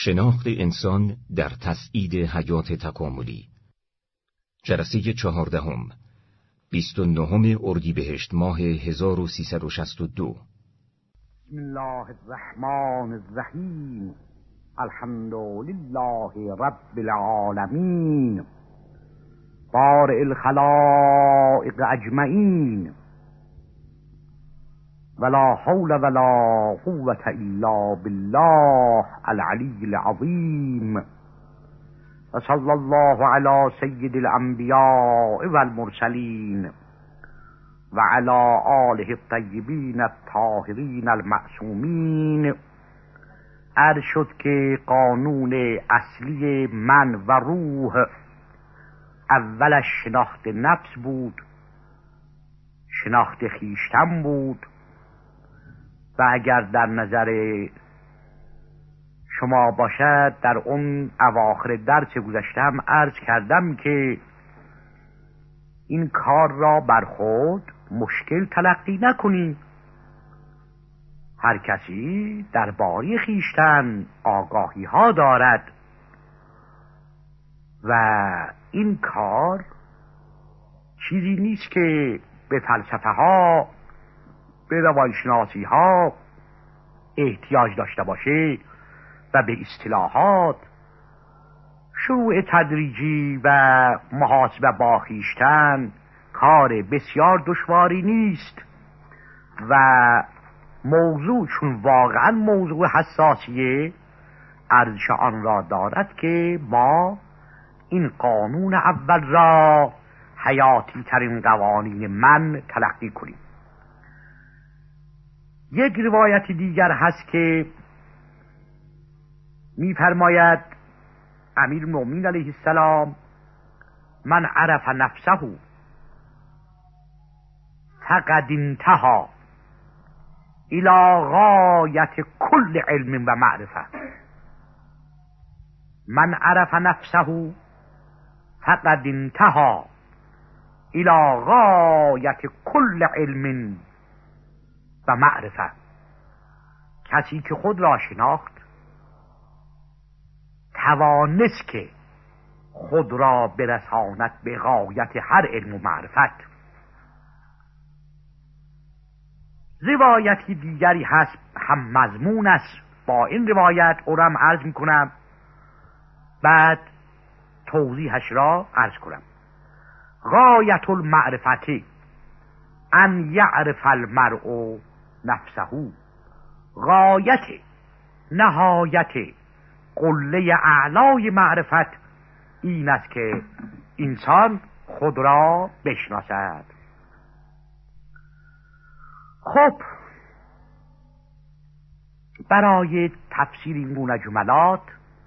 شناخت انسان در تسعید حیات تکاملی. جلسه 14 29 اردیبهشت ماه 1362. بسم الله الرحمن الرحیم. الحمد لله رب العالمین بارئ الخلائق اجمعین ولا حول ولا قوة الا بالله العلی العظیم و صلی الله علی سید الانبیاء والمرسلین و علی آله الطیبین الطاهرین المعصومین. عرض شد که قانون اصلی من و روح اولش شناخت نفس بود، شناخت خویشتن بود، و اگر در نظر شما باشد در اون اواخر درس گذشتم عرض کردم که این کار را بر خود مشکل تلقی نکنید. هر کسی درباره خویشتن آگاهی ها دارد و این کار چیزی نیست که به فلسفه ها، به روانشناسی ها احتیاج داشته باشه و به اصطلاحات. شروع تدریجی و محاسبه با خویشتن کار بسیار دشواری نیست و موضوع چون واقعا موضوع حساسیه ارزش آن را دارد که ما این قانون اول را حیاتی ترین قوانین من تلقی کنیم. یک روایت دیگر هست که می‌فرماید امیرالمؤمنین علیه السلام: من عرف نفسه فقد انتهى الى غایت کل علم و معرفه. من عرف نفسه فقد انتهى الى غایت کل علم و معرفه. کسی که خود را شناخت توانست که خود را برساند به غایت هر علم و معرفت. روایتی دیگری هست هم مضمون است با این روایت، او را هم عرض میکنم بعد توضیحش را عرض کنم. غایت المعرفت ان یعرف المرء نفسه. غایت، نهایت قله اعلای معرفت این است که انسان خود را بشناسد. خب برای تفسیر این گونه جملات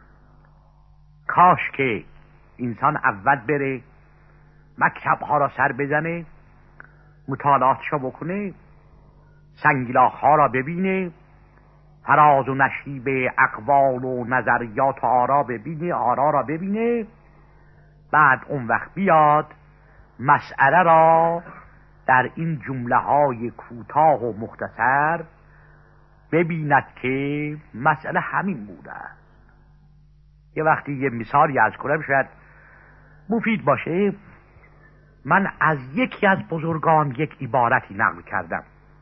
کاش که انسان اول بره مکتب ها را سر بزنه، مطالعاتش را بکنه، سنگلاخ ها را ببینه، فراز و نشیب اقوال و نظریات و آرا ببینه، آرا را ببینه، بعد اون وقت بیاد مسئله را در این جمله های کوتاه و مختصر ببیند که مسئله همین بوده است. یه وقتی یه مثالی از کنم شاید مفید باشه. من از یکی از بزرگان یک عبارتی نقل کردم.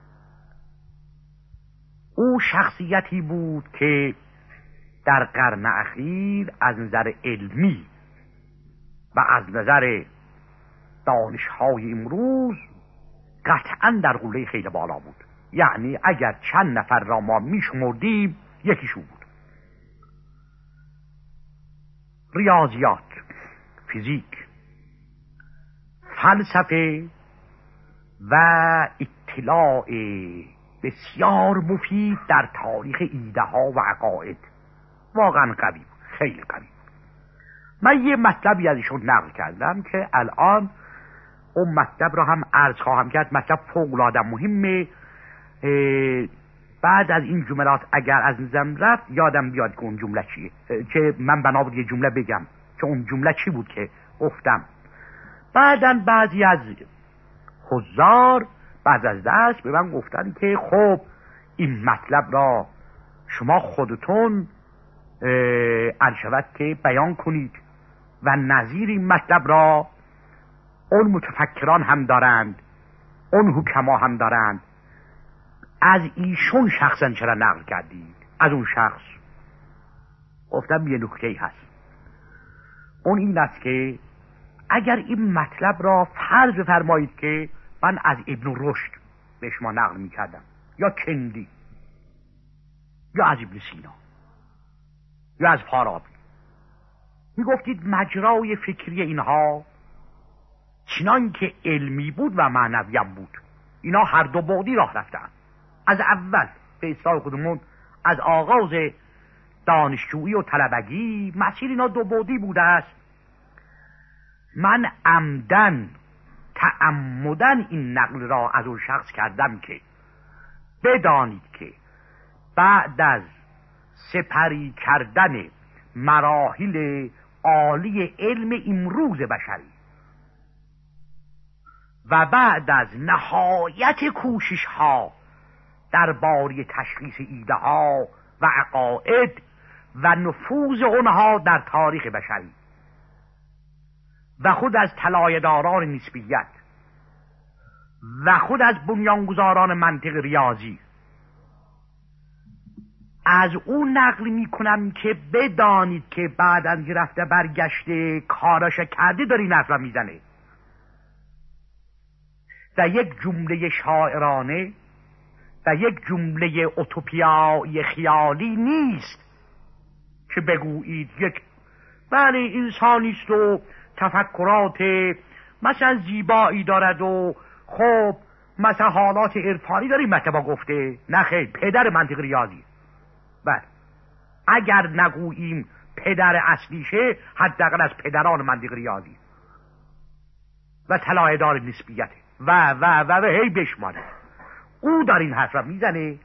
او شخصیتی بود که در قرن اخیر از نظر علمی و از نظر دانش‌های امروز قطعاً در قله خیلی بالا بود. یعنی اگر چند نفر را ما میشمردیم یکیشون بود. ریاضیات، فیزیک، فلسفه و اطلاع بسیار مفید در تاریخ ایده ها و عقاید. واقعا قوی بود، خیلی قوی. من یه مطلبی از ایشون نقل کردم که الان اون مطلب را هم عرض خواهم کرد. مطلب فوق‌العاده مهمه. بعد از این جملات اگر از نظرم رفت یادم بیاد که اون جمله چیه، که من بنا بود یه جمله بگم که اون جمله چی بود که گفتم. بعداً بعضی از حضار بعد از دست به من گفتن که خب این مطلب را شما خودتون عرض شود که بیان کنید و نظیر این مطلب را اون متفکران هم دارند، اون حکما هم دارند. از ایشون شخصا چرا نقل کردید؟ از اون شخص گفتم یه نکته‌ای هست، اون این است که اگر این مطلب را فرض بفرمایید که من از ابن رشد به شما نقل میکردم، یا کندی، یا از ابن سینا، یا از فارابی، میگفتید مجرای فکری اینها چنان که علمی بود و معنوی بود، اینا هر دو بعدی راه رفتن. از اول به اصطلاح خودمون از آغاز دانشجویی و طلبگی مسیر اینا دو بعدی بوده است. من عمدن تعمدن این نقل را از اون شخص کردم که بدانید که بعد از سپری کردن مراحل عالی علم امروز بشری و بعد از نهایت کوشش ها درباره تشخیص ایده ها و عقاید و نفوذ اونها در تاریخ بشری و خود از طلایه‌داران نسبیت و خود از بنیانگذاران منطق ریاضی، از اون نقل میکنم که بدانید که بعد از رفته برگشته کاراش کرده داری نظر میزنه و یک جمله شاعرانه و یک جمله اوتوپیایی خیالی نیست که بگویید یک بله انسانیست و تفکرات مثلا زیبایی دارد و خب مثلا حالات عرفانی داری مطبع گفته. نه خیر، پدر منطق ریاضی. بله اگر نگوییم پدر اصلیشه، حداقل از پدران منطق ریاضی و طلایه‌دار نسبیت و هی بشماره. او در این حرف را میزنه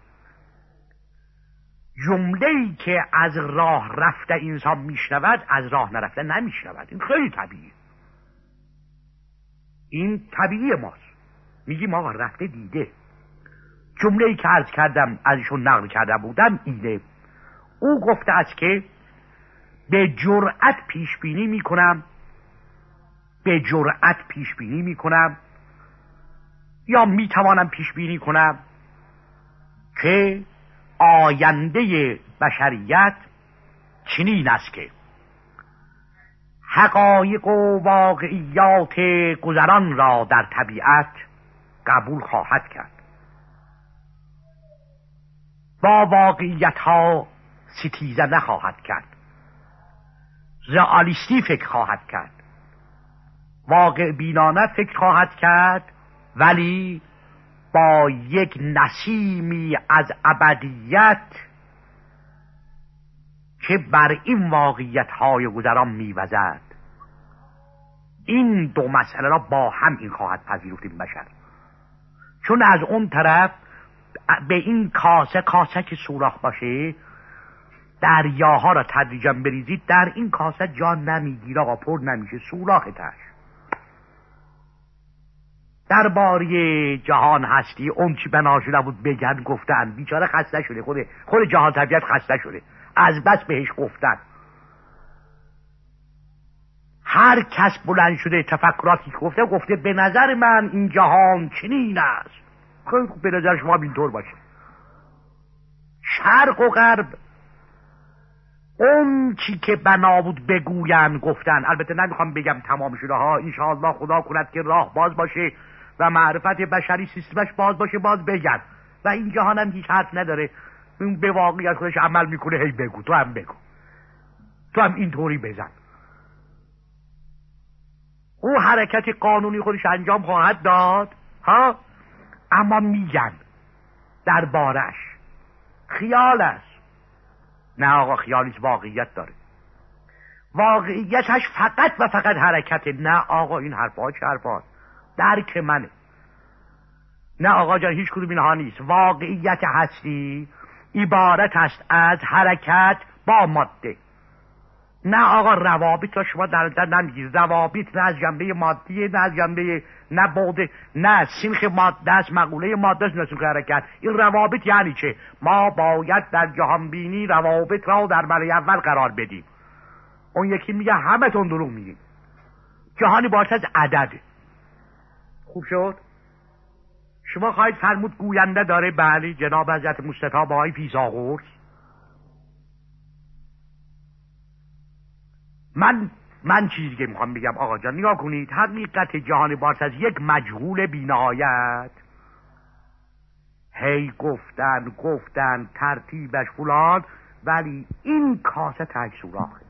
جمله‌ای که از راه رفته انسان میشنود از راه نرفته نمیشنود. این خیلی طبیعیه، این طبیعی ماست. میگیم آقا رفته دیده. جمله‌ای که عرض کردم ازشون نقل کرده بودم اینه، او گفته است که به جرأت پیش بینی میکنم، به جرأت پیش بینی میکنم یا میتوانم پیش بینی کنم که آینده بشریت چنین است که حقایق و واقعیات گذران را در طبیعت قبول خواهد کرد، با واقعیت ها ستیزه نخواهد کرد، رئالیستی فکر خواهد کرد، واقع بینانه فکر خواهد کرد، ولی با یک نسیمی از ابدیت که بر این واقعیت های گذران میوزد. این دو مسئله را با هم این خواهد پذیرفت این بشر، چون از اون طرف به این کاسه که سوراخ باشه دریاها را تدریجا بریزید، در این کاسه جان نمیگیره آقا، پر نمیشه، سوراخ تاش. درباره جهان هستی اون چی بنا شده بود بگن گفتن، بیچاره خسته شده، خود جهان طبیعت خسته شده از بس بهش گفتن. هر کس بلند شده تفکراتی گفته به نظر من این جهان چنین است. خیلی خوب، به نظر شما اینطور باشه. شرق و غرب اون چی که بنا بود بگوین گفتن. البته نمیخوام بگم تمام شده ها، انشاءالله خدا کند که راه باز باشه و معرفت بشری سیستمش باز باشه، باز بگن و این جهان هم هیچ حرف نداره، اون به واقعیت خودش عمل میکنه. هی بگو، تو هم بگو، تو هم اینطوری بزن. او حرکت قانونی خودش انجام خواهد داد ها، اما میگن دربارش خیال است. نه آقا، خیالیست، واقعیت داره. واقعیتش فقط و فقط حرکت. نه آقا، این حرفا چه حرفا؟ درک منه. نه آقا جان، هیچ کدوم اینها نیست. واقعیت هستی عبارت است از حرکت با ماده. نه آقا روابط را شما در نظر نمیگیرید. روابط نه از جنبه مادیه، نه از جنبه نه بوده، نه سینخ ماده است، مقوله ماده است، نه سینخ حرکت. این روابط یعنی چه؟ ما باید در جهان بینی روابط را در مرحله اول قرار بدیم. اون یکی میگه همه تون دروغ میگید، جهانی باید از عدد. خوب شد؟ شما خواهید فرمود گوینده داره، بله جناب حضرت مصطفی بهای فیثاغورس. من چیزی که میخوام بگم آقا جان نگاه کنید، حقیقت جهان بارس از یک مجهول بی‌نهایت، هی گفتن ترتیبش فلان، ولی این کاسه تک سوراخه.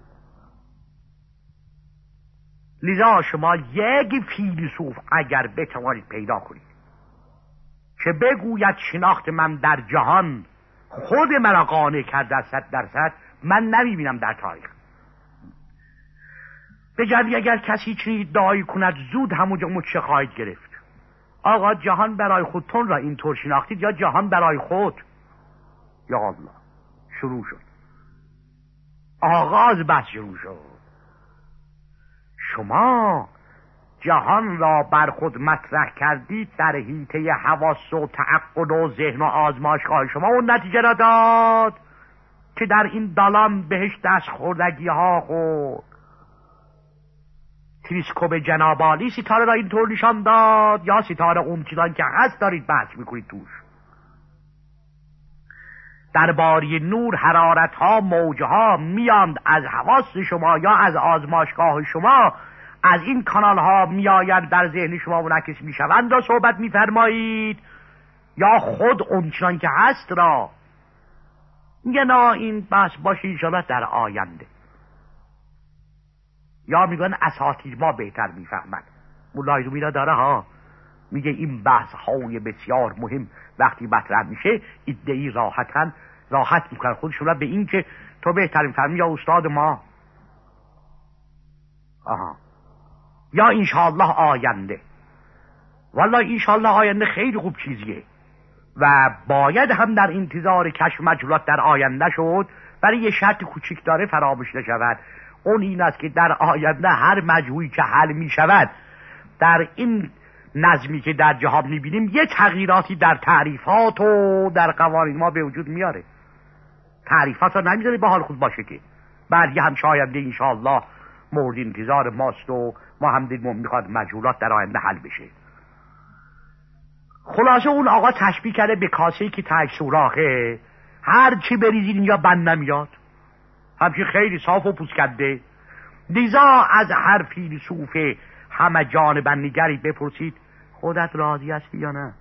لذا شما یک فیلسوف اگر بتوانید پیدا کنید که بگوید شناخت من در جهان خود مرا قانع کرده 100%، من نمیبینم در تاریخ. بجوی اگر کسی چنین ادعایی کند زود همونجا مچه خواهید گرفت. آقا جهان برای خودتون را اینطور شناختید یا جهان برای خود؟ یا الله، شروع شد، آغاز بس شروع شد. شما جهان را بر خود مطرح کردید در حیطه حواس و تعقل و ذهن و آزمایشگاه شما، اون نتیجه را داد که در این دالان بهش دست خوردگی ها خورد. تلسکوپ جناب عالی ستاره را اینطور نشان داد یا ستاره اون چیزان که هست دارید بحث میکنید توش؟ در باری نور حرارت ها، موج ها میاند از حواس شما یا از آزمایشگاه شما، از این کانال ها میآیند در ذهن شما منعکس میشوند و صحبت میفرمایید، یا خود اون چیزان که هست را میگه نه این بحث باشه انشاءالله در آینده، یا میگن اساتید ما بهتر میفهمند. مولای رومی را داره ها، میگه این بحث های بسیار مهم وقتی مطرح میشه ادعی راحت میکنن خودشون را به این که تو بهتر میفهمی یا استاد ما. یا انشاءالله آینده. والله انشاءالله آینده خیلی خوب چیزیه و باید هم در انتظار کشف مجهولات در آینده شد، ولی یه شرط کوچیک داره فراموش نشود. اون این است که در آینده هر مجهولی که حل می شود در این نظمی که در جهان می بینیم یه تغییراتی در تعریفات و در قوانین ما به وجود میاره. تعریفات را نمیذاره به حال خود باشه که بعد یه همچه آینده انشاءالله مورد انتظار ماست و ما هم دلمون میخواد مجهولات در آینده حل بشه. خلاصه اون آقا تشبیه کرده به کاسه‌ای که ته سوراخه، هر چی بریزید اینجا بند نمیاد، همچین خیلی صاف و پوست کرده. لذا از هر فیلسوف همه جانبن نگری بپرسید خودت راضی هستی یا نه؟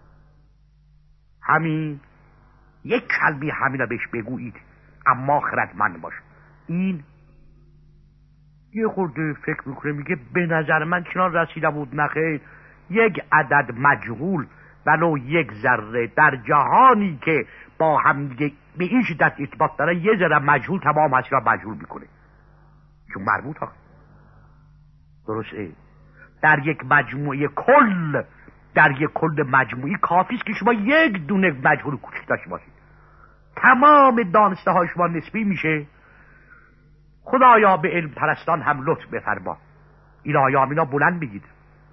همین یک کلمه همین را بهش بگویید، اما خردمند باش. این یه خورده فکر میکنه، میگه به نظر من چنان رسیده بود نخیر، یک عدد مجهول ولو یک ذره در جهانی که با هم دیگه به این شدت ارتباط داره، یه ذره مجهول تمام هستی را مجهول میکنه، چون مربوط ها. درسته؟ در یک مجموعه کل، در یک کل مجموعی کافیست که شما یک دونه مجهول کوچک داشته باشید، تمام دانسته های شما نسبی میشه. خدایا به علم پرستان هم لطف بفرما. الهی آمینا بلند بگید.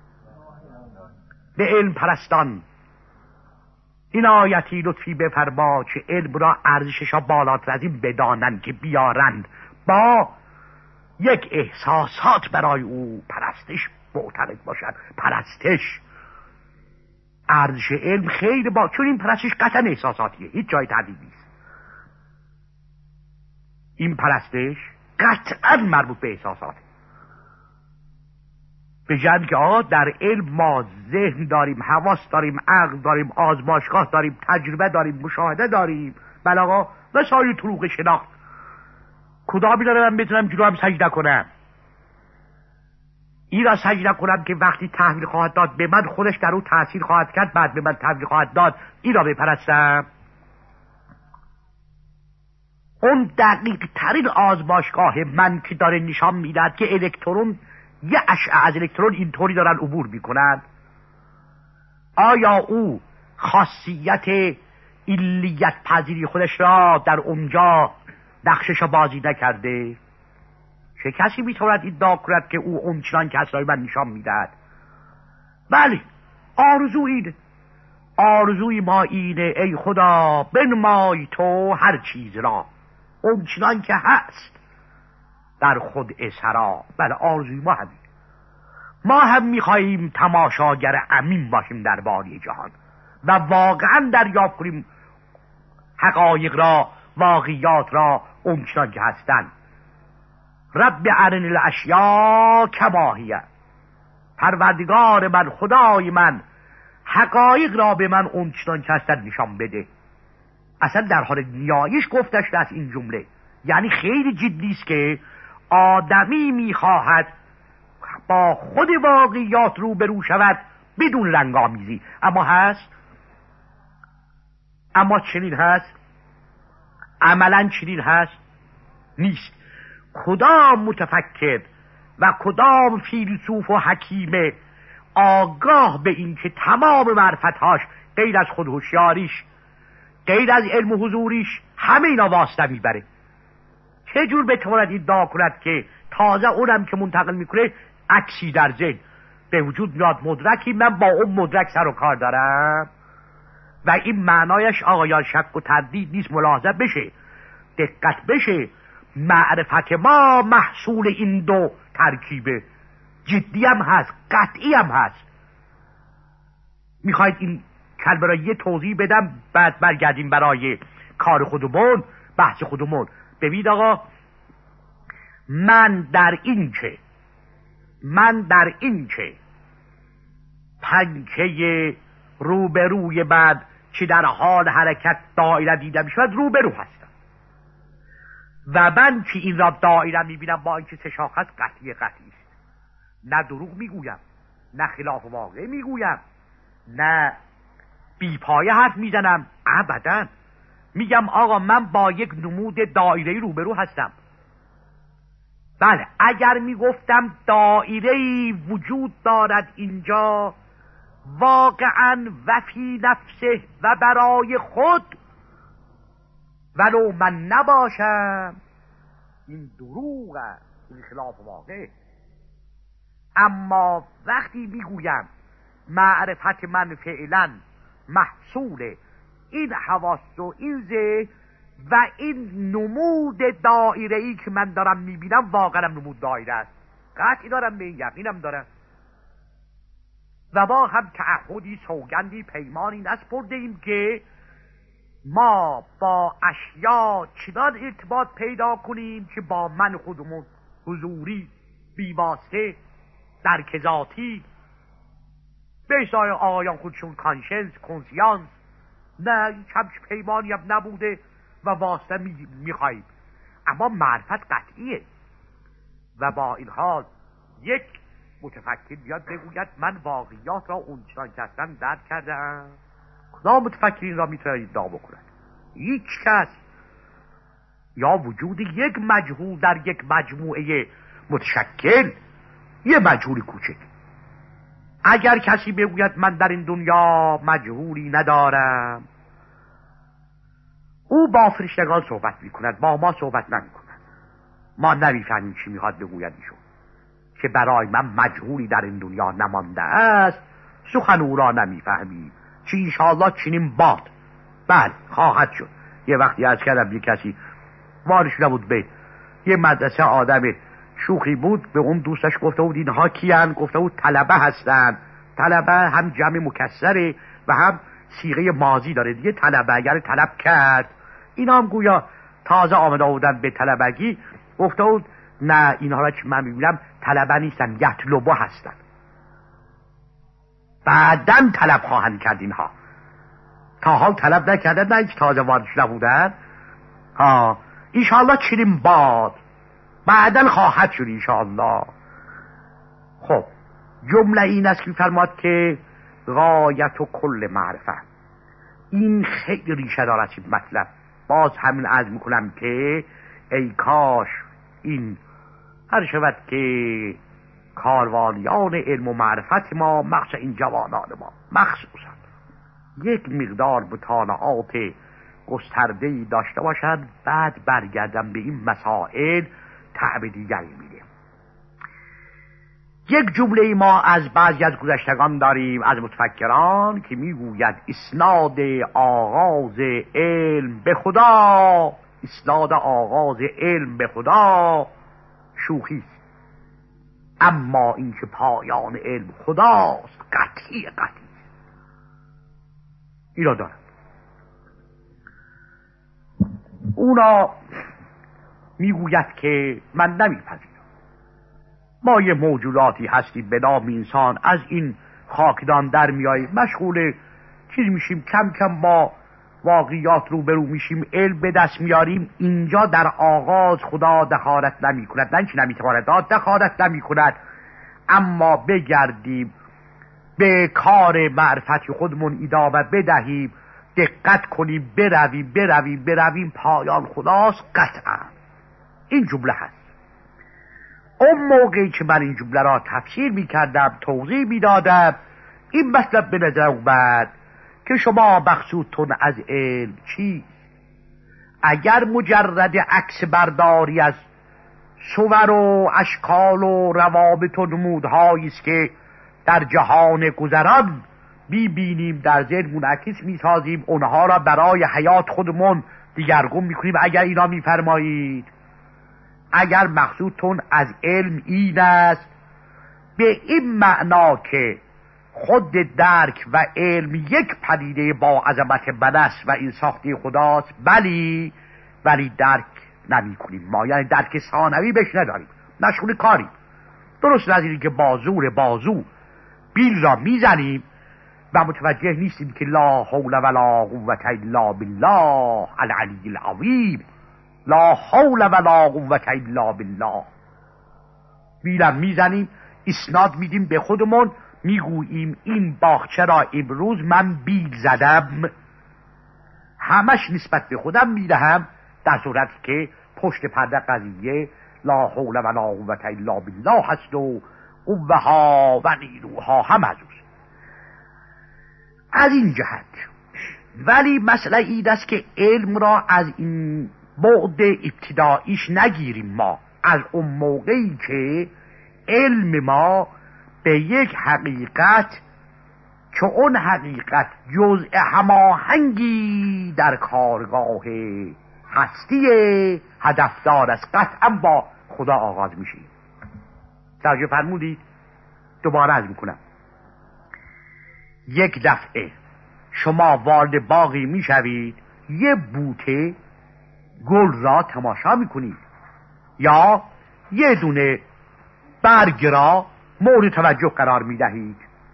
به علم پرستان عنایتی لطفی بفرما که علم را ارزشش بالاتر از این بدانند که بیارند با یک احساسات برای او پرستش معترض باشند. پرستش ارزش علم خیلی چون این پرستش قطعا احساساتیه، هیچ جای تردید نیست. این پرستش قطعا مربوط به احساساته. به جهت که آقا در علم ما ذهن داریم، حواس داریم، عقل داریم، آزمایشگاه داریم، تجربه داریم، مشاهده داریم، بله آقا، وسایل طرق شناخت. کدامی داره من بتونم جلو هم سجده کنم؟ این را سجده کنم که وقتی تحویل خواهد داد به من خودش در او تأثیر خواهد کرد، بعد به من تحویل خواهد داد، این را بپرستم. اون دقیق ترین آزمایشگاه من که داره نشان میدهد که الکترون یه اشعه از الکترون اینطوری دارن عبور میکنن، آیا او خاصیت علیت پذیری خودش را در اونجا نقشش بازی نکرده؟ چه کسی میتواند ادعا کند که او اونچنان کس را من نشان میدهد؟ بله، آرزوی ما اینه ای خدا بنمای تو هر چیز را اونچنان که هست در خود اسرا. بله، آرزوی ما همین. ما هم میخواییم تماشاگر امین باشیم در باری جهان و واقعا دریافت کنیم حقایق را، واقعیات را اونچنان که هستند. رب ارنی الاشیاء کما هی، پروردگار من، خدای من، حقایق را به من اونچنان که هستند نشان بده. اصلا در حال نیایش گفتش از این جمله، یعنی خیلی جدی است که آدمی میخواهد با خود واقعیات روبرو شود بدون رنگامیزی. اما هست؟ اما چنین هست؟ عملا چنین هست؟ نیست. کدام متفکر و کدام فیلسوف و حکیم آگاه به این که تمام معرفتهاش غیر از خود هوشیاریش، غیر از علم و حضوریش، همه اینا واسطه میبره؟ چه جور بتواند ادعا کند که تازه اونم که منتقل میکنه عکسی در ذهن به وجود میاد، مدرکی من با اون مدرک سر و کار دارم؟ و این معنایش آقایان شک و تردید نیست، ملاحظه بشه، دقت بشه. معرفت ما محصول این دو ترکیبه، جدی هم هست، قطعی هم هست. میخواید این کلمه را یه توضیح بدم بعد برگردیم برای کار خودمون، بحث خودمون. ببینید آقا، من در این که پنکه روبروی بعد که در حال حرکت دایره دیده میشود روبرو هستم و من که این را دایره میبینم با اینکه سه شاخه است قطعی است. نه دروغ میگویم، نه خلاف واقع میگویم، نه بی پایه حرف میزنم، ابدا. میگم آقا من با یک نمود دایره‌ای روبرو هستم. بله، اگر میگفتم دایره‌ای وجود دارد اینجا واقعا و فی نفسه و برای خود، ولو من نباشم، این دروغ است، این خلاف واقع. اما وقتی میگویم معرفت من فعلا محصول این حواس و این ذهن و این نمود دایره‌ای که من دارم میبینم واقعا نمود دایره است، قطعی دارم، به این یقینم دارم. و ما هم تعهدی، سوگندی، پیمانی نسپرده ایم که ما با اشیا چنان ارتباط پیدا کنیم که با من خودمون حضوری، بیواسطه، درک ذاتی، به اشتهای آقایان خودشون کانشنس، کنسیانس، نه همچه پیمانی هم نبوده و واسطه میخواییم. اما معرفت قطعیه و با این حال یک متفکر بیاد بگوید من واقعیات را اونچنان که هستن درک کردم. کدام متفکرین را میتونه ادعا بکنند؟ هیچ کس. یا وجود یک مجهول در یک مجموعه متشکل، یه مجهولی کوچک. اگر کسی بگوید من در این دنیا مجهولی ندارم، او با فرشتگان صحبت میکند، با ما صحبت نمیکند. ما نمیفهمیم چی میخواد بگوید ایشون که برای من مجهولی در این دنیا نمانده است. سخن او را نمیفهمیم، چی انشاءالله چنین باد. بله، خواهد شد. یه وقتی از کردم یه کسی وارش نبود به یه مدرسه، آدم شوخی بود، به اون دوستش گفته بود اینها کیان؟ گفته بود طلبه هستن. طلبه هم جمع مکسره و هم صیغه ماضی داره دیگه. طلبه اگر طلب کرد، اینا هم گویا تازه آمده بودن به طلبگی. گفته بود نه، اینها را که من میبینم طلبه نیستن، یطلبه هستن، بعدن طلب خواهند کرد. اینها تا حال طلب نکردن، نه اینکه تازه واردش نبودن. انشاءالله چنین باد، بعدن خواهد شد انشاءالله. خب جمله این است که فرماد که غایت و کل معرفت. این خیلی ریشه دارد این مطلب. باز همین عرض میکنم که ای کاش این هر شود که کاروانیان علم و معرفت ما، مخصوصا این جوانان ما، مخصوصا یک مقدار مطالعات گسترده‌ای داشته باشند، بعد برگردم به این مسائل طعم دیگری میده. یک جمله ما از بعضی از گذشتگان داریم از متفکران که میگوید اسناد آغاز علم به خدا، اسناد آغاز علم به خدا شوخی است، اما اینکه پایان علم خداست قطعی قطعی. اینا دارن اونا میگوید که من نمیپذیرم، ما یه موجوداتی هستیم به نام انسان، از این خاکدان در میاییم، مشغول چیز میشیم، کم کم با واقعیات روبرو میشیم، علم به دست میاریم. اینجا در آغاز خدا دخالت نمی کند، نه اینکه نمیتواند دخالت نمی کند، اما بگردیم به کار معرفت خودمون ادامه بدهیم، دقت کنیم، برویم پایان خداست قطعا. این جمله هست. اون موقعی که من این جمله را تفسیر میکردم، توضیح میدادم، این مطلب به نظر اومد که شما مقصودتون از علم چی؟ اگر مجرد عکس برداری از صور و اشکال و روابط و نمودهایی است که در جهان گذران میبینیم، در ذهنمون عکس میسازیم، اونها را برای حیات خودمون دیگرگون میکنیم، اگر اینا میفرمایید، اگر مقصودتون از علم این است به این معنا که خود درک و علم یک پدیده با عظمت من است و این ساخته خداست، ولی درک نمی کنیم ما، یعنی درک ثانوی بهش نداریم، مشغول کاریم. درست از این که بازو بیل را میزنیم و متوجه نیستیم که لا حول ولا قوة الا بالله العلی العظیم، لا حول ولا قوة الا بالله. بیلم میزنیم، اسناد میدیم به خودمون، میگوییم این باغچه را امروز من بیل زدم، همش نسبت به خودم میدهم، در صورتی که پشت پرده قضیه لا حول ولا قوة الا بالله هست و قوه ها و نیروها هم از این جهت. ولی مسئله این است که علم را از این بعد ابتداییش نگیریم، ما از اون موقعی که علم ما به یک حقیقت که اون حقیقت جزء هماهنگی در کارگاه هستی هدفدار است، قطعا با خدا آغاز میشه. توجه فرمودید؟ دوباره عرض میکنم، یک دفعه شما وارد باغی میشوید، یه بوته گل را تماشا میکنید یا یه دونه برگ را مورد توجه قرار میدهید.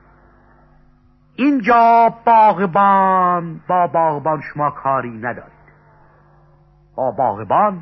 اینجا با باغبان شما کاری ندارید. با باغبان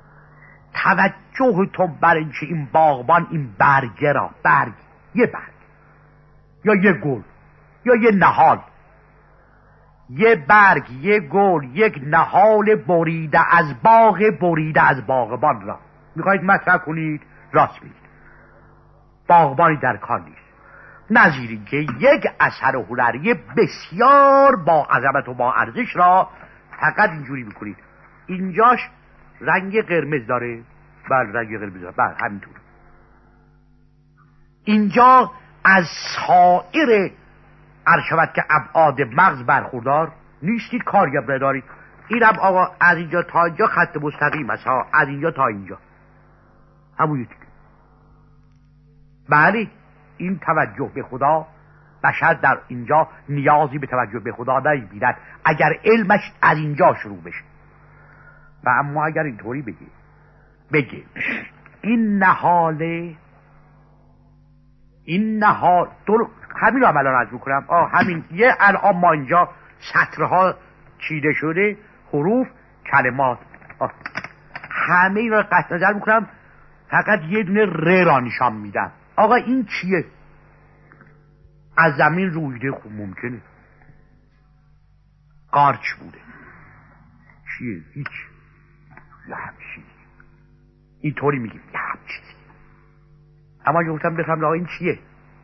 توجهتون بر اینکه این باغبان این برگ را، یه برگ یا یه گل یا یه نهال، یه برگ، یه گل، یک نهال بریده از باغ، بریده از باغبان را میخواید مطرح کنید، راست میگید، باغبانی در کار نیست. نظیری که یک اثر هنری بسیار با عظمت و با ارزش را فقط اینجوری میکنید، اینجاش رنگ قرمز داره، بله رنگ قرمز داره، بله همینطور. اینجا از سایر عرشبت که ابعاد مغز برخوردار نیستید، کاری هم ندارید. اینم آقا از اینجا تا اینجا خط مستقیم است ها، از اینجا تا اینجا همون یکی. بله این توجه به خدا، بشر در اینجا نیازی به توجه به خدا نمی‌بیند اگر علمش از اینجا شروع بشه. و اما اگر اینطوری بگه این نهال همین رو عملا رد میکنم، همین یه الان ما اینجا سطرها چیده شده، حروف، کلمات، همه این رو قطع نظر میکنم، فقط یه دونه ر را نشان میدم. آقا این چیه؟ از زمین رویده، خوب ممکنه قارچ بوده، چیه؟ هیچ، یه همچی اینطوری میگیم، یه همچی. اما گفتم بفهم آقا این چیه؟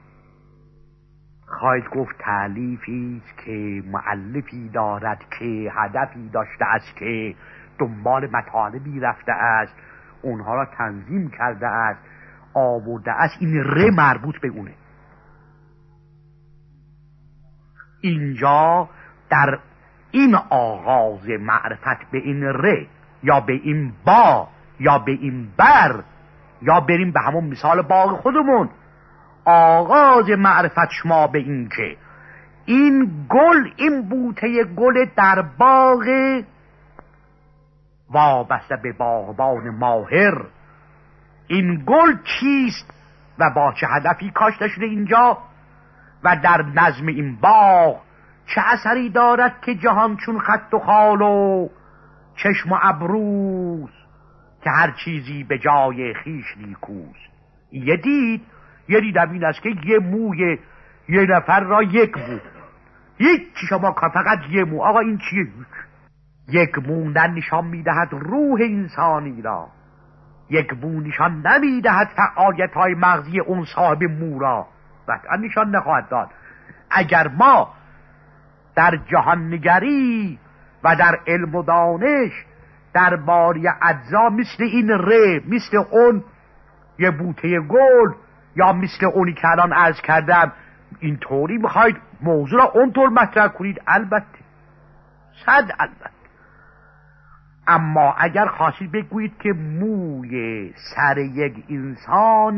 خواهید گفت تألیفی است که مؤلفی دارد که هدفی داشته است که دنبال مطالبی رفته است، اونها را تنظیم کرده است، آورده است این ر مربوط به اونه. اینجا در این آغاز معرفت به این ر یا به این با یا به این بر یا بریم به همون مثال باغ خودمون، آغاز معرفت شما به این که این گل، این بوته گل در باغ وابسته به باغبان ماهر، این گل چیست و با چه هدفی کاشته شده اینجا و در نظم این باغ چه اثری دارد که جهان چون خط و خال و چشم و ابروز که هر چیزی به جای خیش نیکوست. یه دیدم این است که یه موی یه نفر را یک مو، هیچ شما فقط یه مو، آقا این چیه؟ یک مو نشان میدهد روح انسانی را، یک مو نشان نمیدهد فعالیت های مغزی اون صاحب مو را، قطعا نشان نخواهد داد. اگر ما در جهان نگری و در علم و دانش در باری اجزا مثل این ره، مثل اون یه بوته گل یا مثل اونی که الان عرض کردم اینطوری میخواید موضوع را اونطور مطرح کنید، البته 100 البته. اما اگر خواستید بگویید که موی سر یک انسان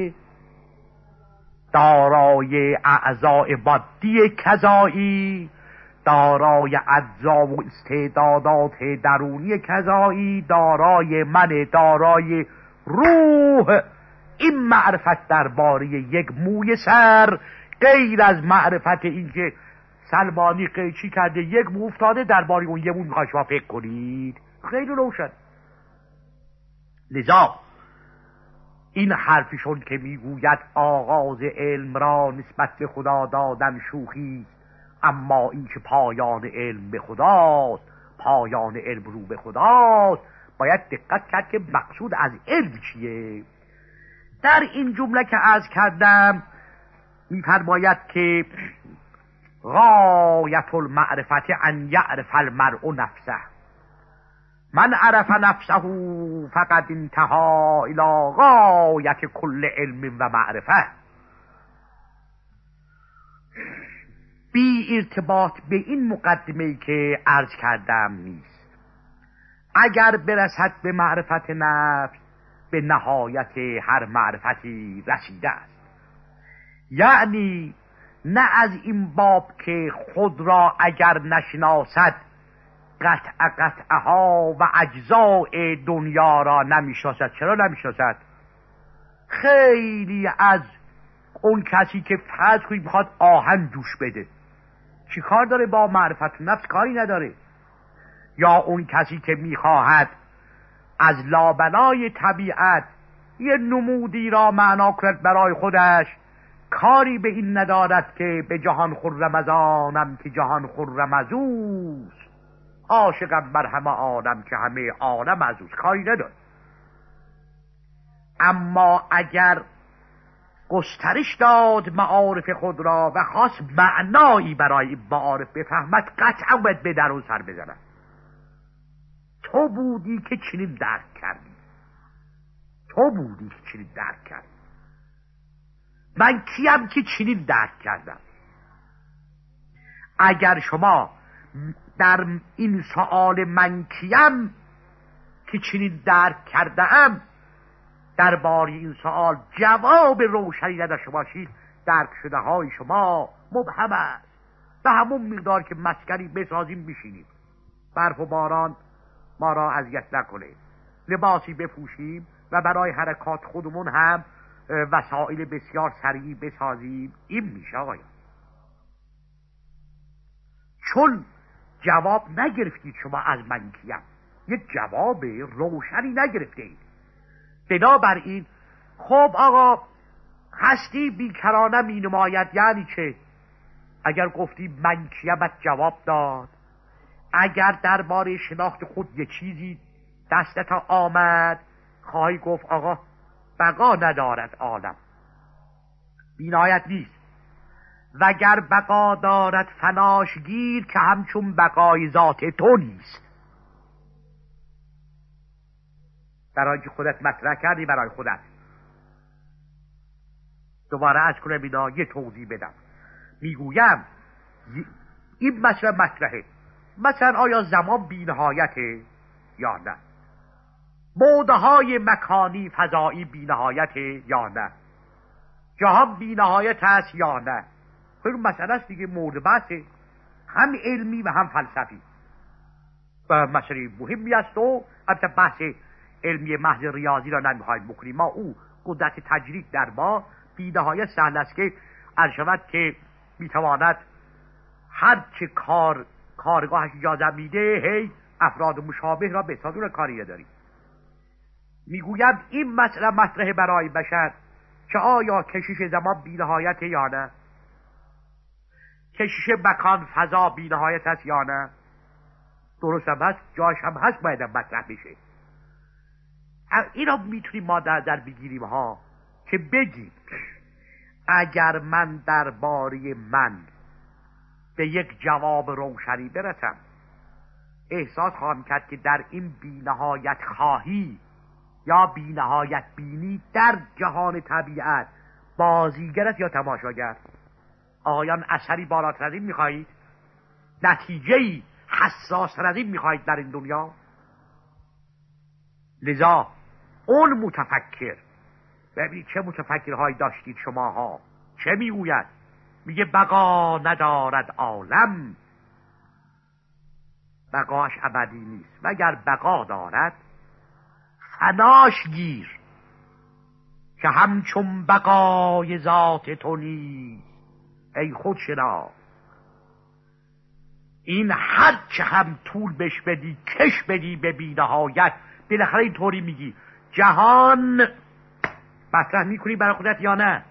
دارای اعضاء مادی کذایی، دارای اجزا و استعدادات درونی کذایی، دارای من، دارای روح، این معرفت درباره یک موی سر غیر از معرفت این که سلمانی قیچی کرده یک مو افتاده درباره اون یه مو میخوای شما فکر کنید، خیلی روشن. لذا این حرفشون که میگوید آغاز علم را نسبت به خدا دادن شوخی، اما این که پایان علم به خداست، پایان علم رو به خداست، باید دقت کرد که مقصود از علم چیه. در این جمله که عرض کردم میفرماید که غایت المعرفت ان یعرف المرء نفسه، من عرف نفسه فقط انتها الى غایت کل علم و معرفه. بی ارتباط به این مقدمه‌ای که عرض کردم نیست. اگر برسد به معرفت نفس به نهایت هر معرفتی رسیده است، یعنی نه از این باب که خود را اگر نشناسد قطعها و اجزاء دنیا را نمیشناسد. چرا نمیشناسد؟ خیلی از اون کسی که فرض کنید میخواد آهن جوش بده، چی کار داره با معرفت نفس؟ کاری نداره. یا اون کسی که میخواهد از لابلای طبیعت یه نمودی را معنا کند برای خودش، کاری به این ندارد که به جهان خرم از آنم که جهان خرم از اوست، عاشقم بر همه عالم که همه عالم از اوست، کاری نداره. اما اگر گسترش داد معارف خود را و خواست معنایی برای معارف بفهمد، قطعا باید به درون سر بزند. تو بودی که چنین درک کردی، تو بودی که چنین درک کردی، من کیم که چنین درک کردم. اگر شما در این سؤال من کیم که چنین درک کردم درباره این سؤال جواب روشنی نداشته باشید، درک شده های شما مبهم است. به همون مقدار که مسکنی بسازیم بشینیم، برف و باران ما را اذیت نکنه، لباسی بپوشیم و برای حرکات خودمون هم وسایل بسیار سریع بسازیم، این میشه آقایان. چون جواب نگرفتید شما از من کیم، یک جواب روشنی نگرفتید، بنابراین خب آقا هستی بیکرانه می نماید. یعنی چه؟ اگر گفتی من کیمت جواب داد، اگر درباره شناخت خود یه چیزی دستت آمد، خواهی گفت آقا بقا ندارد عالم، بینایت نیست، وگر بقا دارد فناش گیر که همچون بقای ذات تو نیست. برای که خودت مطرح کردی برای خودت، دوباره از کنم اینا یه توضیح بدم. میگویم این مثلا مطرحه، مثلا آیا زمان بی‌نهایته یا نه؟ بعدهای مکانی فضایی بی‌نهایته یا نه؟ جهان بی‌نهایت است یا نه؟ این مسئله است دیگه، مورد بحثه، هم علمی و هم فلسفی و مسئله مهمی است. و البته بحث علمی محض ریاضی را نمیخوایم بکنیم، ما او قدرت تجرید در ما بی‌نهایت سهل است که عرض شود که میتواند هر چه کارگاهش اجازه میده هی افراد مشابه را به صدور کاری داریم. میگویم این مسئله مطرح برای بشر که آیا کشش زمان بی‌نهایت یا نه؟ کشش مکان فضا بی‌نهایت است یا نه؟ درست هم هست، جاش هم هست، باید مطرح بشه. اینا میتونیم ما در بگیریم ها که بگیم اگر من درباره من به یک جواب روشنی برسم، احساس خواهم کرد که در این بی‌نهایت خواهی یا بی‌نهایت بینی در جهان طبیعت بازیگر است یا تماشاگر؟ آیان اثری بالاتر از این میخواهید؟ نتیجه‌ای حساس‌تر از این میخواهید در این دنیا؟ لذا اون متفکر، ببینید چه متفکرهایی داشتید شماها، چه میگوید؟ میگه بقا ندارد عالم، بقاش ابدی نیست، مگر بقا دارد فناش گیر، که همچون بقای ذات تو نیست ای خود شناس. این هر چه هم طول بش بدی، کش بدی به بی‌نهایت، بالاخره اینطوری میگی جهان مطرح میکنی برای خودت یا نه؟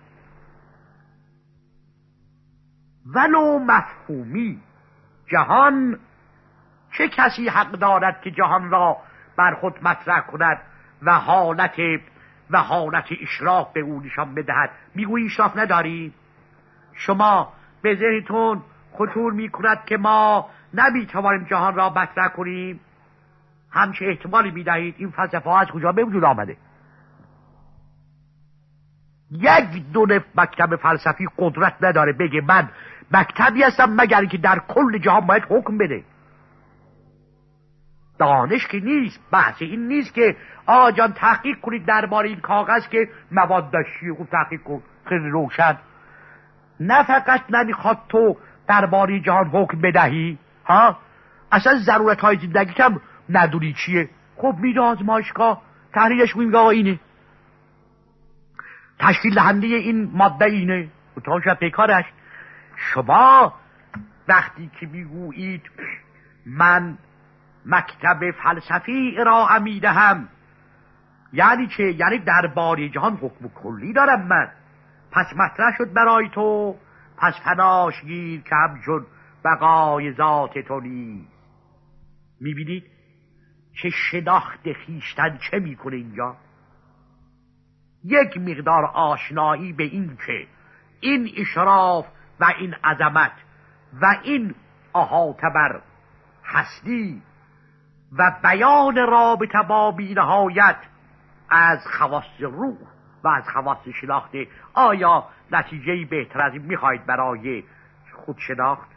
ولو مفهومی جهان، چه کسی حق دارد که جهان را بر خود مطرح کند و حالت اشراف به او نشان بدهد؟ میگویی اشراف نداری؟ شما به ذهنتون خطور میکند که ما نمیتوانیم جهان را مطرح کنیم؟ همچه احتمالی میدهید؟ این فلسفه ها از کجا به وجود آمده؟ یک دونه مکتب فلسفی قدرت نداره بگه من مکتبی هستم مگر که در کل جهان باید حکم بده. دانش که نیست، بحث این نیست که آجان تحقیق کنید درباره این کاغذ که مواد داشتی، خوب تحقیق کن، خیلی روشن. نه فقط نمیخواد تو درباره جهان حکم بدهی، ها اصلا ضرورت های زندگی کم ندونی چیه. خب میره آزمایشگاه تحلیلش میگه اینه، تشکیل دهنده این ماده اینه، اتفاقا شاید پیکارش. شما وقتی که میگویید من مکتب فلسفی ارائه میدهم، یعنی چه؟ یعنی درباره جهان حکم کلی دارم من. پس مطرح شد برای تو، پس فناش گیر که همچون بقای ذات تو نیست. میبینید چه شناخت خویشتن چه میکنه اینجا؟ یک مقدار آشنایی به این که این اشراف و این عظمت و این احاطه بر هستی و بیان رابطه با بی‌نهایت از خواص روح و از خواص شناخت، آیا نتیجه‌ای بهتر از این میخواهید برای خود شناخت؟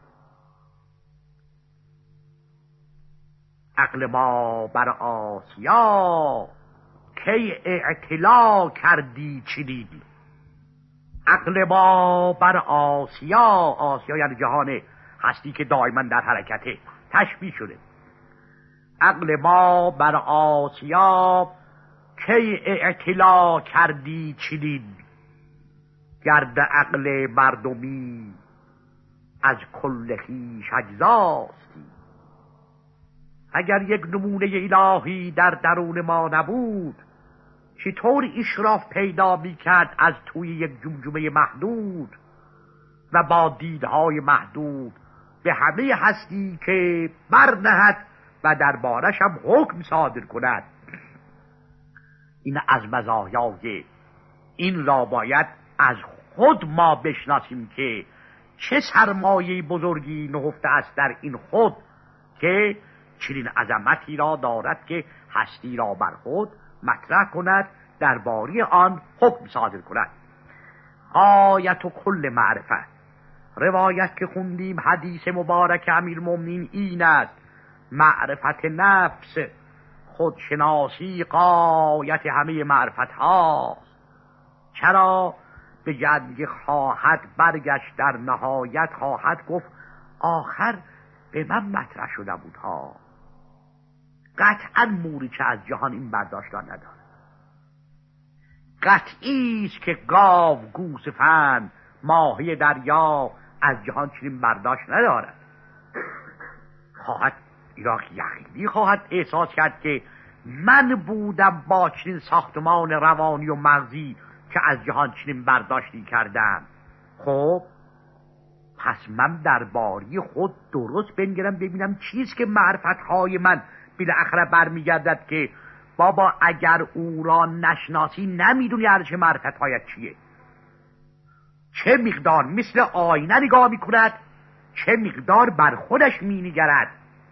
عقل ما بر آسیا کی اعتلا کردی چنین. عقل ما بر آسیا یعنی جهان هستی که دائما در حرکته، تشبیه شده. عقل ما بر آسیا کی اعتلا کردی چنین. گرد عقل مردمی از کل خویش اجزاستی. اگر یک نمونه الهی در درون ما نبود، چطور اشراف پیدا میکرد از توی یک جمجمه محدود و با دیدهای محدود به همه هستی که برنهد و دربارش هم حکم صادر کند؟ این از مزایای این را باید از خود ما بشناسیم که چه سرمایه بزرگی نهفته است در این خود که چنین عظمتی را دارد که هستی را بر خود مطرح کند، درباره آن حکم صادر کند. غایت و کل معرفت. روایت که خوندیم حدیث مبارک امیرالمومنین این است: معرفت نفس، خودشناسی غایت همه معرفت ها. چرا؟ به جنگ خواهد برگشت، در نهایت خواهد گفت آخر به من مطرح شده بود ها. قطعا موریچه از جهان این برداشت نداره. قطعی است که گاو، گوسفند، ماهی دریا از جهان چنین برداشت ندارد. خواهد ایران یقینی خواهد احساس کرد که من بودم با چنین ساختمان روانی و مغزی که از جهان چنین برداشتی کردم. خب پس من درباری خود درست بنگرم ببینم چیست که معرفتهای من بالاخره برمیگردد که بابا اگر او را نشناسی نمیدونی ارزش معرفتهایت چیه. چه مقدار مثل آینه نگاه میکند، چه مقدار بر خودش مینگرد.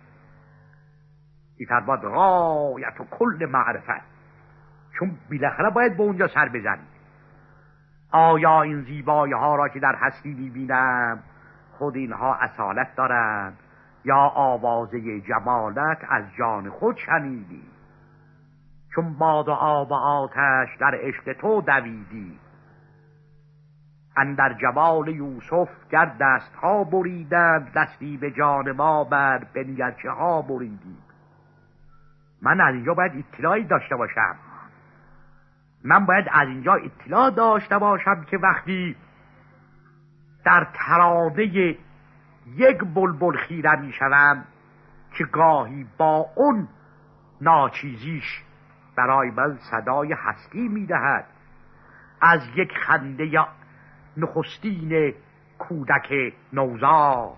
میفرماد غایت و کل معرفت، چون بالاخره باید به اونجا سر بزنی. آیا این زیبایی ها را که در هستی میبینم خود اینها اصالت دارند یا آوازه جمالت از جان خود شنیدی؟ چون باد و آب و آتش در عشق تو دویدی. اندر جمال یوسف گر دست ها بریدند، دستی به جان ما بر بنگرچه ها بریدی. من از اینجا باید اطلاعی داشته باشم. من باید از اینجا اطلاع داشته باشم که وقتی در ترانه یک بلبل خیره می شوم که گاهی با اون ناچیزیش برای من صدای هستی می دهد، از یک خنده نخستین کودک نوزاد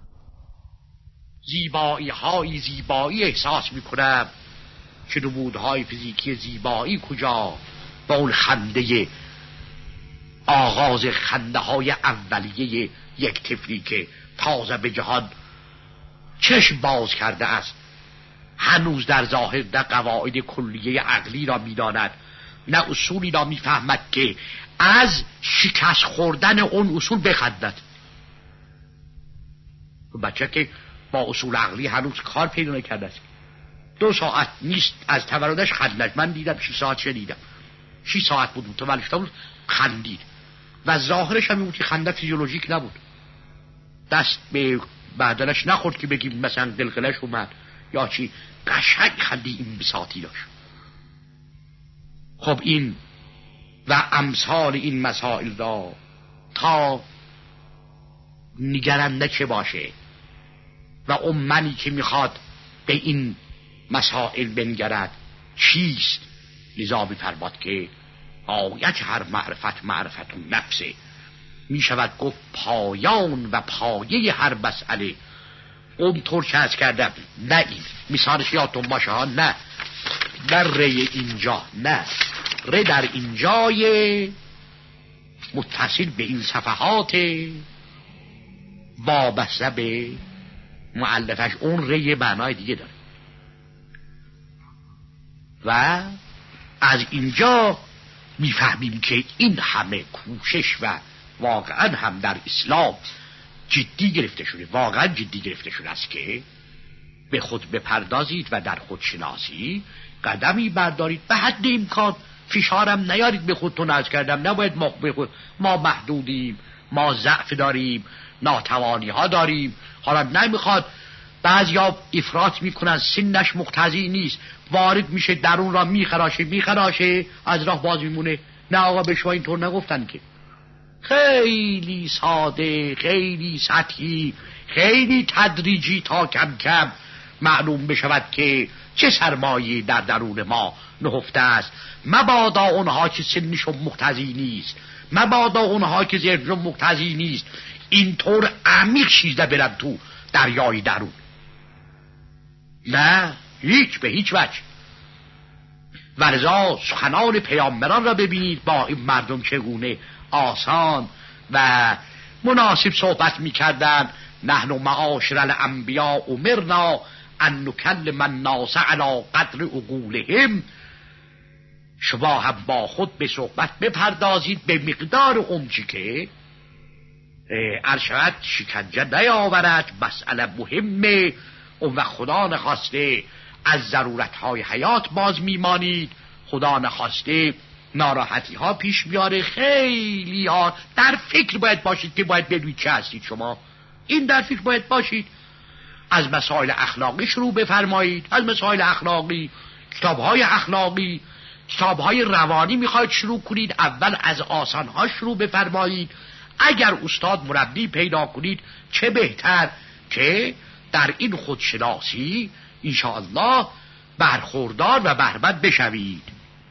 زیبایی احساس می کنم که نمودهای فیزیکی زیبایی کجا با اون خنده آغاز خنده های اولیه یک طفلی که تازه به جهان چشم باز کرده است، هنوز در ظاهر نه قواعد کلیه عقلی را می‌داند نه اصولی را می‌فهمد که از شکست خوردن اون اصول بخندد. بچه که با اصول عقلی هنوز کار پیدا نکرده است. 2 ساعت نیست از تولدش خندد. من دیدم 6 ساعت شنیدم 6 ساعت بود متولد شده بود خندید و ظاهرش هم بود که خنده فیزیولوژیک نبود. دست به بدنش نخورد که بگیم مثلا دلخلش اومد یا چی، قشنگ خندی این بساطی داشت. خب این و امثال این مسائل را تا نگرنده چه باشه و اون منی که میخواد به این مسائل بنگرد چیست؟ لذا می‌فرماد که آیت هر معرفت نفسه. میشود گفت پایان و پایه هر مسئله. اونطور که از کردم نه این مثالش یادتون باشه ها، نه ری اینجا، نه ری در اینجای متصل به این صفحات وابسته به مؤلفش. اون ری معنای دیگه داره و از اینجا میفهمیم که این همه کوشش و واقعا هم در اسلام جدی گرفته شده، واقعا جدی گرفته شده است که به خود بپردازید و در خود شناسی قدمی بردارید. به حد امکان فشارم نیارید به خودتون. از کردم نباید ما محدودیم، ما ضعف داریم، ناتوانی ها داریم. حالا نمیخواد، بعضیا افراط میکنن، سنش مقتضی نیست، وارد میشه درون را میخراشه از راه باز میمونه. نه آقا به شما اینطور نگفتن که. خیلی ساده، خیلی سطحی، خیلی تدریجی تا کم کم معلوم بشود که چه سرمایه در درون ما نهفته است. مبادا اونها که سنشون مقتضی نیست، مبادا اونها که ذهنشون مقتضی نیست اینطور عمیق شیزده برن تو دریای درون. نه، به هیچ وجه. ولذا سخنان پیامبران را ببینید با این مردم چگونه آسان و مناسب صحبت می‌کردند. نحن معاشر الانبیاء امرنا ان نکلم الناس علی قدر عقولهم. شما هم با خود به صحبت بپردازید به مقدار اونچه که ارشد شکنجه نیاورد. مسئله مهمه. اون وقت خدا نخواسته از ضرورتهای حیات باز میمانید، خدا نخواسته ناراحتی ها پیش بیاره. خیلی ها در فکر باید باشید که باید بدوید چه هستید شما. این در فکر باید باشید. از مسائل اخلاقی شروع بفرمایید، از مسائل اخلاقی، کتابهای اخلاقی، کتابهای روانی میخواید شروع کنید، اول از آسانها شروع بفرمایید. اگر استاد مربی پیدا کنید چه بهتر که در این خودشناسی انشاءالله برخوردار و بهره‌مند بشوید.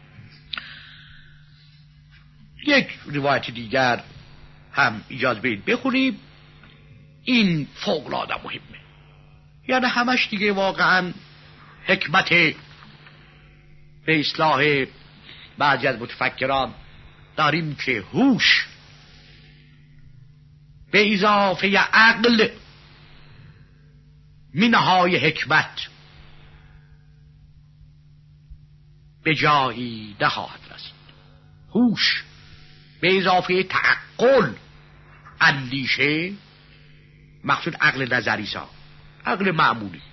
یک روایت دیگر هم اجازه بدید بخونیم. این فوق‌العاده مهمه. یعنی همش دیگه واقعا حکمت به اصلاح بعضی از متفکران داریم که هوش به اضافه عقل منهای حکمت به جایی نخواهد رسید. هوش به اضافه تعقل، اندیشه، مقصود عقل نظری سا، عقل معمولی،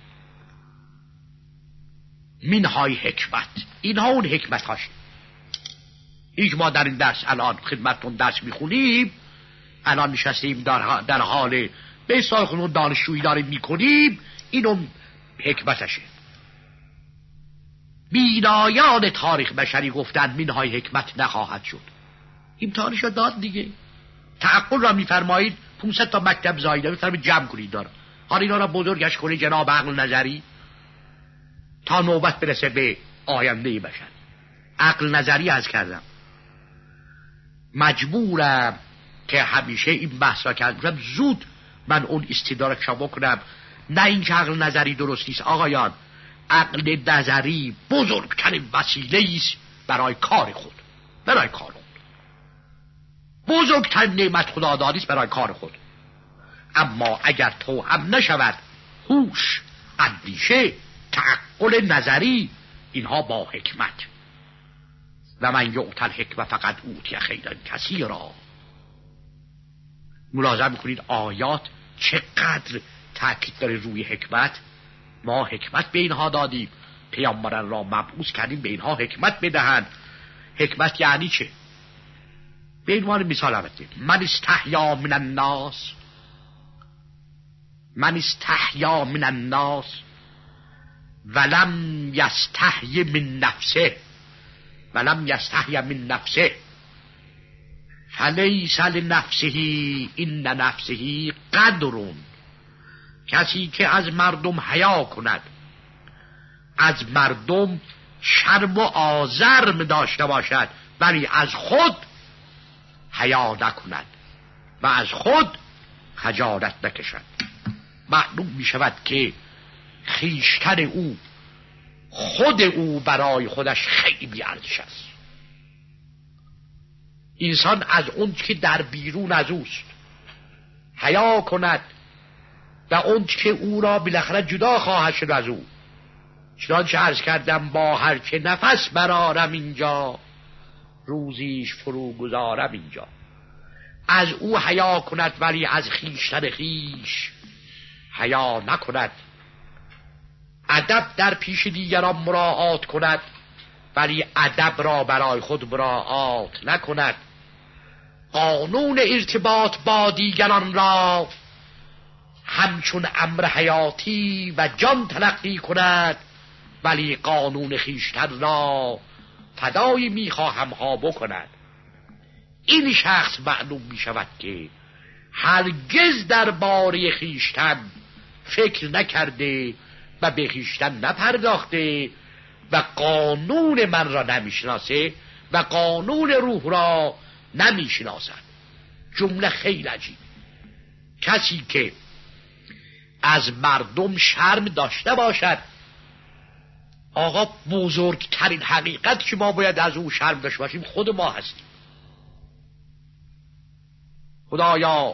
منهای حکمت، اینها اون حکمت هاش. هیچ ما در این درس الان خدمتتون درس میخونیم، الان نشستیم در حال به اصلاح خودمون دانشجویی داریم میکنیم، این اون حکمتشه. بینایان تاریخ بشری گفتن منهای حکمت نخواهد شد. امتحانش رو داد دیگه. تعقل را میفرمایید 500 تا مکتب زایده میفرمایید جمع کنید داره. حالا اینا را بزرگش کنید جناب عقل نظری تا نوبت برسه به آینده بشر. عقل نظری از کردم مجبورم که همیشه این بحثا کردم زود من اون استدارک شما کنم. نه این که عقل نظری درست نیست آقایان، عقل نظری بزرگترین وسیله است برای کار خود، برای کار خود. بزرگترین نعمت خدا دادی است برای کار خود. اما اگر تو هم نشود هوش، اندیشه، تعقل نظری، اینها با حکمت. و من یؤتی الحکمة فقد اوتی خیرا کثیرا. ملاحظه میکنید آیات چقدر تاکید داره روی حکمت. ما حکمت به اینها دادیم، پیامبران را مبعوث کردیم به اینها حکمت بدهند. حکمت یعنی چه؟ به عنوان مثال البته من استحیا من الناس، من استحیا من الناس ولم یستحی من نفسه، ولم یستحی من نفسه فلیس لنفسه این نفسه قدرون. کسی که از مردم حیا کند، از مردم شرم و آزرم داشته باشد، ولی از خود حیا نکند و از خود خجالت نکشد، معلوم می شود که خویشتن او، خود او برای خودش خیلی ارزش است. انسان از اون که در بیرون از اوست حیا کند و اون که او را بالاخره جدا خواهد شد از او. چنانچه عرض کردم با هر که نفس برارم اینجا، روزیش فرو گذارم اینجا. از او حیا کند ولی از خویشتن خویش حیا نکند. ادب در پیش دیگران مراعات کند ولی ادب را برای خود مراعات نکند. قانون ارتباط با دیگران را همچون امر حیاتی و جان تلقی کند ولی قانون خویشتن را فدای میخواهم ها بکند. این شخص معلوم می شود که هرگز درباره خویشتن فکر نکرده و به خویشتن نپرداخته و قانون من را نمیشناسه و قانون روح را نمیشناسد. جمله خیلی عجیب. کسی که از مردم شرم داشته باشد، آقا بزرگترین حقیقت که ما باید از او شرم داشته باشیم خود ما هستیم. خدایا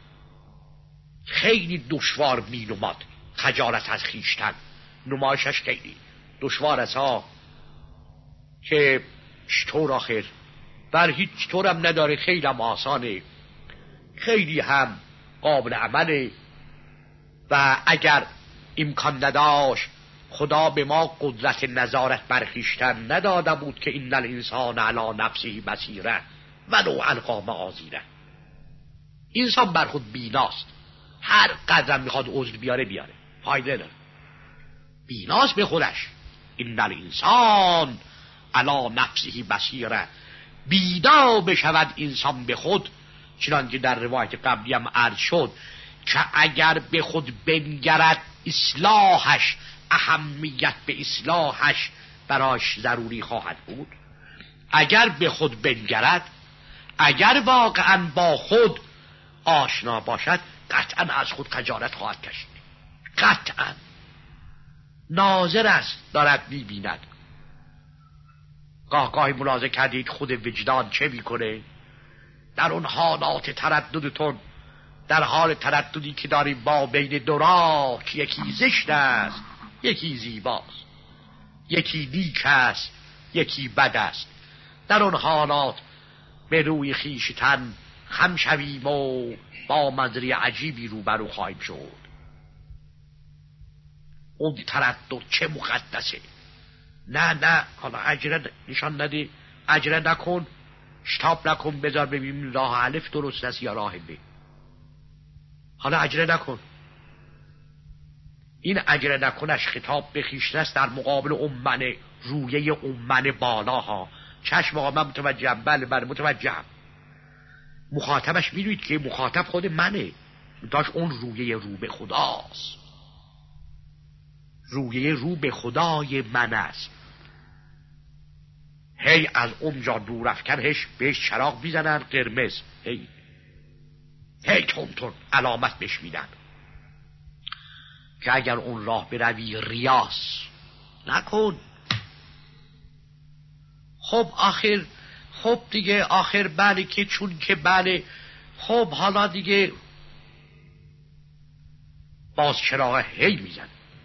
خیلی دشوار می نماد خجالت از خویشتن، نمایشش خیلی دشوار است ها که چطور آخر؟ بر هیچ طورم نداره، خیلی هم آسانه، خیلی هم قابل عمله. و اگر امکان نداشت خدا به ما قدرت نظارت بر خویشتن نداده بود که ان الانسان علی نفسه بصیره ولو القی معاذیره. انسان بر خود بیناست، هر قدر میخواد عذر بیاره فایده نداره، بیناست به خودش. ان الانسان علی نفسه بصیره، بینا بشود انسان به خود، چنانکه در روایت قبلی هم عرض شد که اگر به خود بنگرد اصلاحش، اهمیت به اصلاحش براش ضروری خواهد بود. اگر به خود بنگرد، اگر واقعا با خود آشنا باشد، قطعا از خود خجالت خواهد کشید. قطعا ناظر است، دارد می‌بیند. گاهی ملاحظه کردید خود وجدان چه میکنه؟ در اون حالات ترددتون، در حال ترددی که داریم با بین دو راه که یکی زشت است یکی زیباست، یکی نیک است یکی بد است، در اون حالات به روی خویشتن خم شویم و با منظری عجیبی روبرو خواهیم شد. اون تردد چه مقدسه. نه حالا عجله نشان نده، عجله نکن، شتاب نکن، بذار ببینیم راه الف درست است یا راه ب. حالا عجله نکن. این عجله نکنش خطاب به خویشتن است در مقابل اون من رویه، اون من بالاها. چشم آقا من متوجهم، بله متوجهم. مخاطبش میدونید که مخاطب خود منه، داشت اون رویه رو به خداست، رویه رو به خدای من است. هی از اونجا دور افکنش بهش چراغ میزنن قرمز، هی تون علامت بهش میدن که اگر اون راه بروی ریاس نکن. خب دیگه آخر بله که چون که بله، خب حالا دیگه باز چراغ هی میزن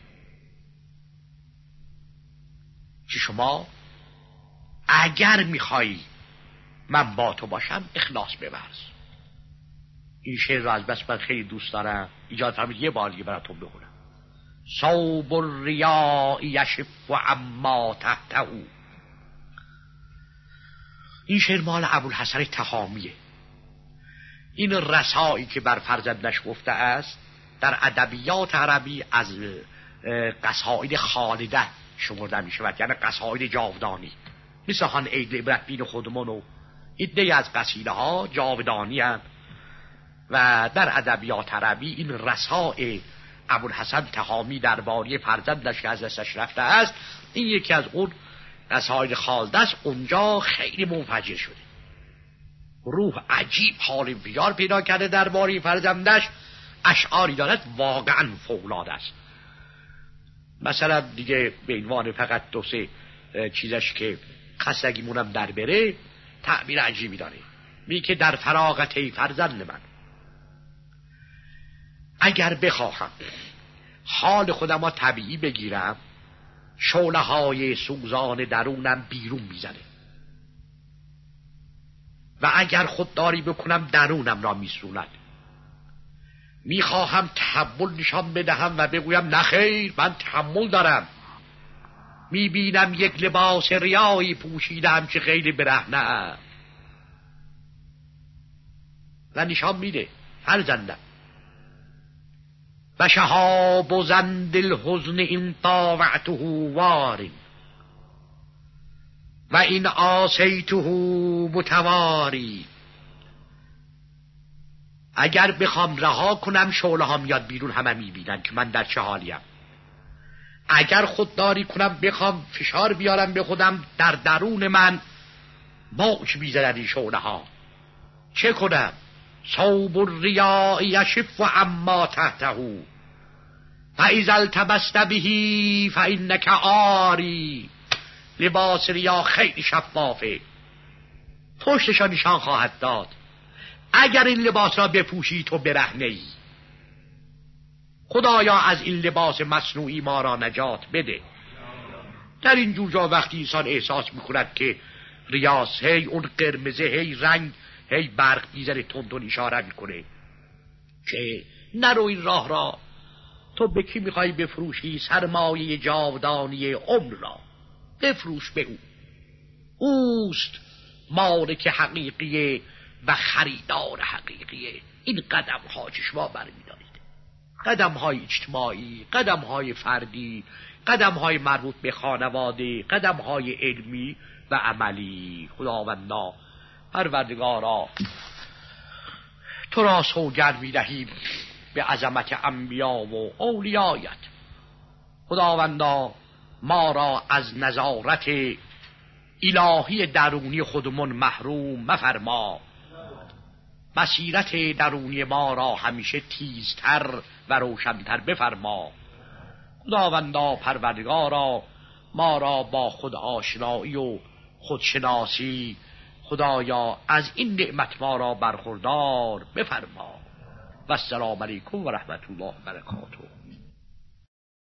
که شما اگر میخوایی من با تو باشم اخلاص بورز. این شعر رو از بس من خیلی دوست دارم، ایجاد فرمید یه بار دیگه براتون بخونم. صوب الریاء یشف عما تحته. این شعر مال ابوالحسن تهامیه. این رسایی که بر فرزندش گفته است در ادبیات عربی از قصاید خالده شمرده می شود، یعنی قصاید جاودانی، مثل هان عید عبرت بین خودمان و ایده از قصیده ها جاودانی هم. و در ادبیات عربی این رسای ابوالحسن تهامی درباره فرزندش که از دستش رفته است، این یکی از اون قصاید خالده است. اونجا خیلی منفجر شده، روح عجیب حال انفجار پیدا کرده درباره فرزندش، اشعاری دارد واقعا فوق‌العاده است. مثلا دیگه به عنوان فقط دو سه چیزش که خستگیمونم در بره، تعبیر عجیبی داره. میگه که در فراغت ای فرزند من، اگر بخواهم حال خودم را طبیعی بگیرم، شعله های سوزان درونم بیرون میزنه و اگر خودداری بکنم درونم را میسوزاند. میخواهم تحمل نشان بدهم و بگویم نخیر من تحمل دارم. میبینم یک لباس ریایی پوشیدم که خیلی برهنه‌ام و نشان میده فرزندم. و شهاب زند الحزن این طاوعته وار و این آسیته متواری. اگر بخوام رها کنم شعله ها میاد بیرون، همه میبینن که من در چه حالیم. اگر خودداری کنم بخوام فشار بیارم به خودم، در درون من موج میزنن این شعله ها. چه کنم؟ صوب الریاء یشف عما تحته فاذا التبست به فانک عاری. لباس ریا خیلی شفافه، پشتشان نشان خواهد داد. اگر این لباس را بپوشی تو برهنه ای. خدایا از این لباس مصنوعی ما را نجات بده. در این جوجا وقتی انسان احساس میکند که ریاض، هی اون قرمزه، هی رنگ، هی برق میزنه، تندون اشاره میکنه که نرو این راه را. تو به کی میخوای بفروشی سرمایه جاودانی عمر را؟ بفروش به او، اوست مالک حقیقیه و خریدار حقیقیه. این قدم ها که شما برمی‌دارید، قدم های اجتماعی، قدم های فردی، قدم های مربوط به خانواده، قدم های علمی و عملی. خداوندا پروردگارا تو را سوگند می‌دهیم به عظمت انبیا و اولیایت. خداوندا ما را از نظارت الهی درونی خودمون محروم مفرما. بصیرت درونی ما را همیشه تیزتر و روشنتر بفرما. خداوندا پروردگارا ما را با خود آشنایی و خودشناسی خدایا از این نعمت ما را برخوردار بفرما. و السلام علیکم و رحمت الله و برکاته.